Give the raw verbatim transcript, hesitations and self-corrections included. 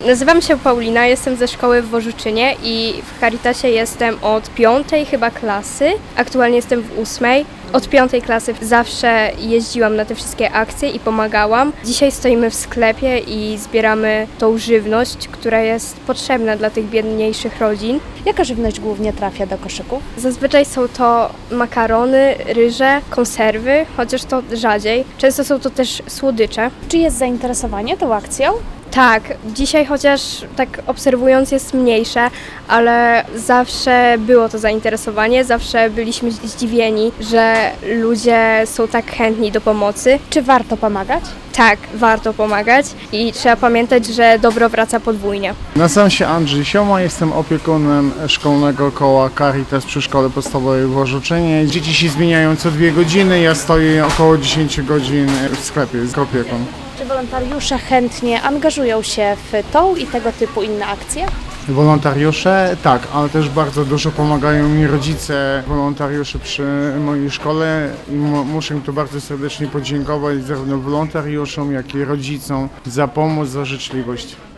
Nazywam się Paulina, jestem ze szkoły w Worzuczynie i w Caritasie jestem od piątej chyba klasy. Aktualnie jestem w ósmej. Od piątej klasy zawsze jeździłam na te wszystkie akcje i pomagałam. Dzisiaj stoimy w sklepie i zbieramy tą żywność, która jest potrzebna dla tych biedniejszych rodzin. Jaka żywność głównie trafia do koszyków? Zazwyczaj są to makarony, ryże, konserwy, chociaż to rzadziej. Często są to też słodycze. Czy jest zainteresowanie tą akcją? Tak, dzisiaj chociaż tak obserwując jest mniejsze, ale zawsze było to zainteresowanie, zawsze byliśmy zdziwieni, że ludzie są tak chętni do pomocy. Czy warto pomagać? Tak, warto pomagać i trzeba pamiętać, że dobro wraca podwójnie. Nazywam się Andrzej Sioma, jestem opiekunem szkolnego koła Caritas przy Szkole Podstawowej w Worzuczynie. Dzieci się zmieniają co dwie godziny, ja stoję około dziesięć godzin w sklepie z opieką. Czy wolontariusze chętnie angażują się w tą i tego typu inne akcje? Wolontariusze, tak, ale też bardzo dużo pomagają mi rodzice wolontariuszy przy mojej szkole i muszę im tu bardzo serdecznie podziękować zarówno wolontariuszom, jak i rodzicom za pomoc, za życzliwość.